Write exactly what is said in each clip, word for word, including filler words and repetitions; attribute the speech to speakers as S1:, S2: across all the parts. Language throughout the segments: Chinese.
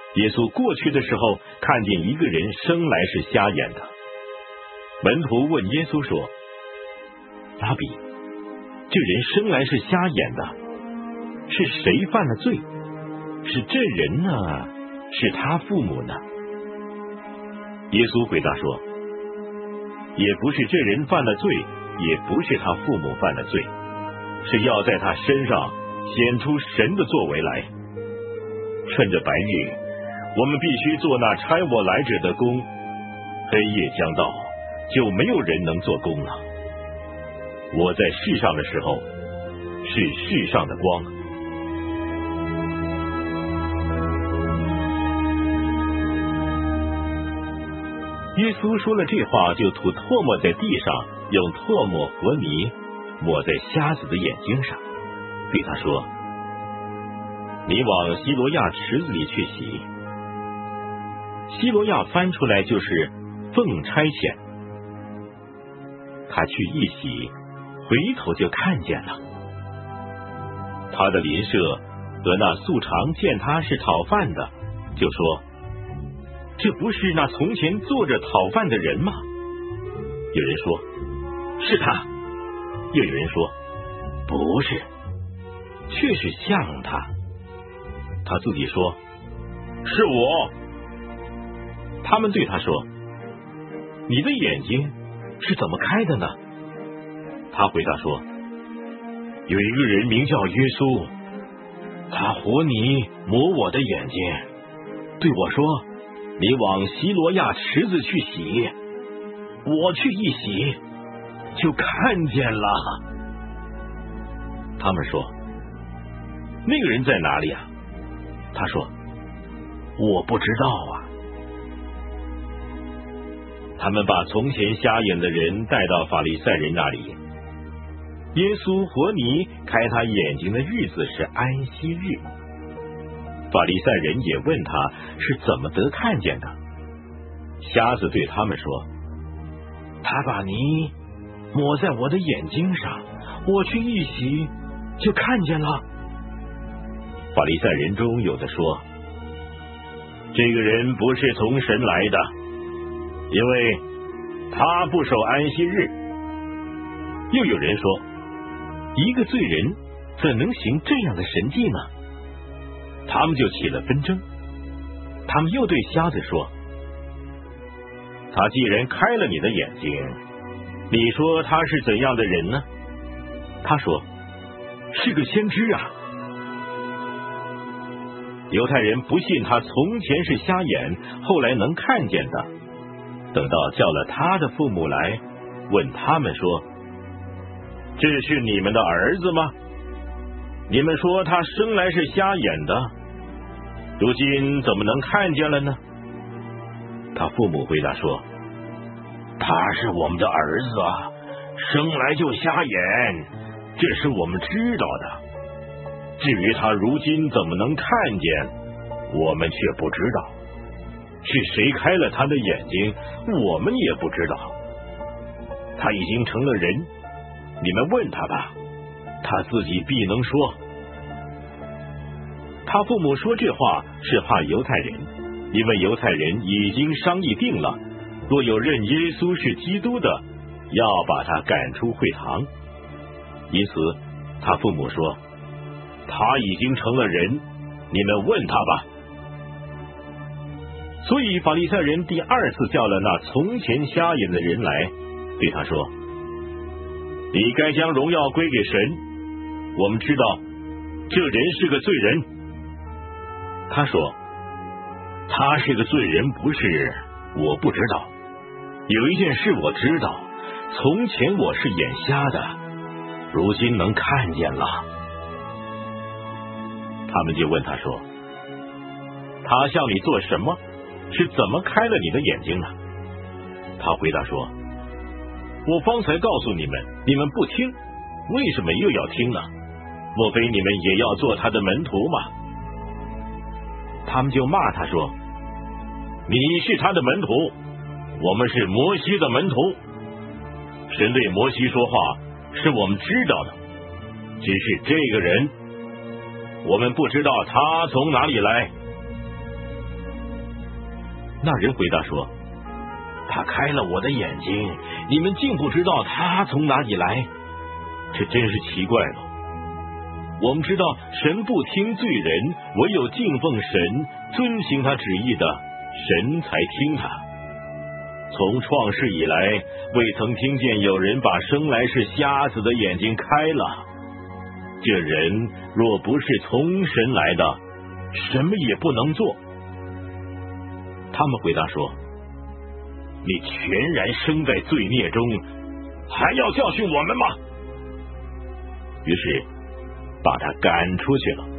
S1: 耶稣过去的时候，看见一个人生来是瞎眼的。门徒问耶稣说：拉比，这人生来是瞎眼的，是谁犯了罪？是这人呢，是他父母呢？耶稣回答说：也不是这人犯了罪，也不是他父母犯了罪，是要在他身上显出神的作为来。趁着白日，我们必须做那差我来者的工，黑夜将到，就没有人能做工了。我在世上的时候，是世上的光。耶稣说了这话，就吐唾沫在地上，用唾沫和泥抹在瞎子的眼睛上，对他说：你往西罗亚池子里去洗。西罗亚翻出来就是奉差遣。他去一洗，回头就看见了。他的邻舍和那素常见他是讨饭的，就说：这不是那从前坐着讨饭的人吗？有人说：是他。又有人说：不是，确实像他。他自己说：是我。他们对他说：你的眼睛是怎么开的呢？他回答说：有一个人名叫耶稣，他和泥抹我的眼睛，对我说：你往西罗亚池子去洗。我去一洗，就看见了。他们说：那个人在哪里啊？他说：我不知道啊。他们把从前瞎眼的人带到法利赛人那里。耶稣和泥开他眼睛的日子是安息日。法利赛人也问他是怎么得看见的。瞎子对他们说：他把泥抹在我的眼睛上，我去一洗，就看见了。法利赛人中有的说：这个人不是从神来的，因为他不守安息日。又有人说：一个罪人怎能行这样的神迹呢？他们就起了纷争。他们又对瞎子说：他既然开了你的眼睛，你说他是怎样的人呢？他说：是个先知啊。犹太人不信他从前是瞎眼，后来能看见的。等到叫了他的父母来，问他们说：这是你们的儿子吗？你们说他生来是瞎眼的，如今怎么能看见了呢？他父母回答说：他是我们的儿子啊，生来就瞎眼，这是我们知道的。至于他如今怎么能看见，我们却不知道。是谁开了他的眼睛，我们也不知道。他已经成了人，你们问他吧，他自己必能说。他父母说这话是怕犹太人，因为犹太人已经商议定了，若有认耶稣是基督的，要把他赶出会堂。因此他父母说：他已经成了人，你们问他吧。所以法利赛人第二次叫了那从前瞎眼的人来，对他说：你该将荣耀归给神，我们知道这人是个罪人。他说：他是个罪人不是，我不知道。有一件事我知道，从前我是眼瞎的，如今能看见了。他们就问他说：他向你做什么？是怎么开了你的眼睛呢？他回答说：我方才告诉你们，你们不听，为什么又要听呢？莫非你们也要做他的门徒吗？他们就骂他说：你是他的门徒，我们是摩西的门徒。神对摩西说话是我们知道的，只是这个人我们不知道他从哪里来。 那人回答说：他开了我的眼睛，你们竟不知道他从哪里来，这真是奇怪了。我们知道神不听罪人，唯有敬奉神、遵行他旨意的，神才听他。从创世以来，未曾听见有人把生来是瞎子的眼睛开了。这人若不是从神来的，什么也不能做。他们回答说：你全然生在罪孽中，还要教训我们吗？于是把他赶出去了。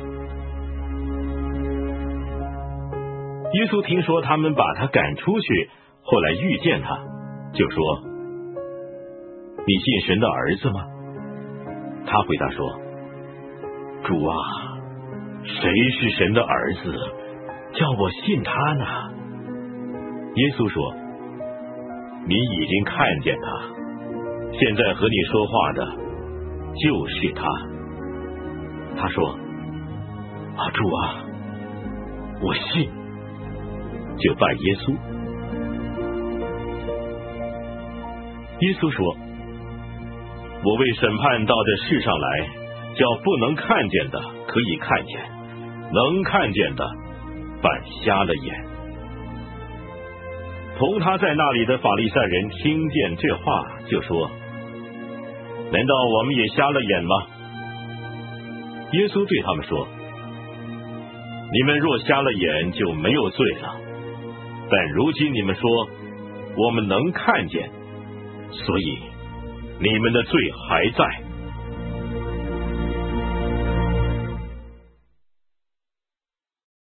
S1: 耶稣听说他们把他赶出去，后来遇见他，就说：你信神的儿子吗？他回答说：主啊，谁是神的儿子，叫我信他呢？耶稣说：你已经看见他，现在和你说话的就是他。他说：啊，主啊，我信。就拜耶稣。耶稣说：我为审判到这世上来，叫不能看见的可以看见，能看见的反瞎了眼。同他在那里的法利赛人听见这话，就说：难道我们也瞎了眼吗？耶稣对他们说：你们若瞎了眼，就没有罪了。但如今你们说我们能看见，所以你们的罪还在。